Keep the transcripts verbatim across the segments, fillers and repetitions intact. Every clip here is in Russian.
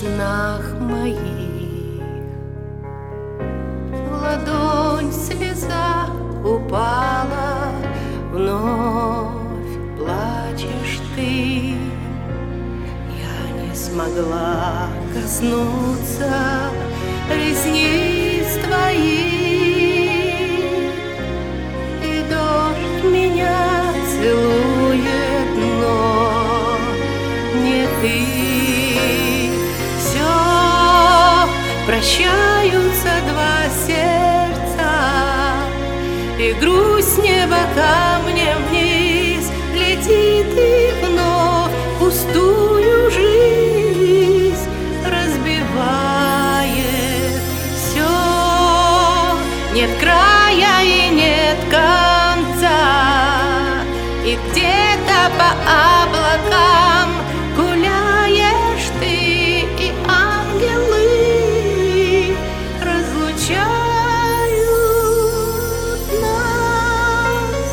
снах моих. В ладонь слеза упала, вновь плачешь ты. Я не смогла коснуться ресниц твоих, и дождь меня целует, но не ты. Все прощаются два сердца, и грусть неба камнем вниз летит, и вновь пустую жизнь разбивает. Все, нет края и нет конца, и где-то по облакам гуляешь ты, и ангелы разлучают нас.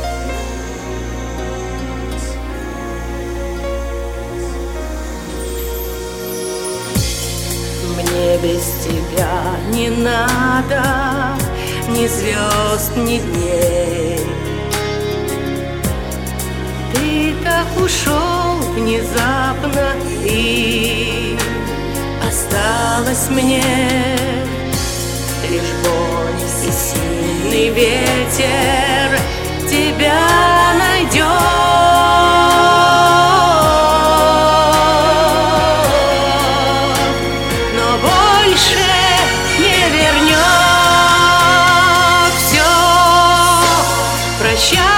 Мне без тебя не надо ни звезд, ни дней. Ты так ушел внезапно, и осталось мне лишь боль и сильный ветер тебя найдет. Но больше не вернет. Все, прощай.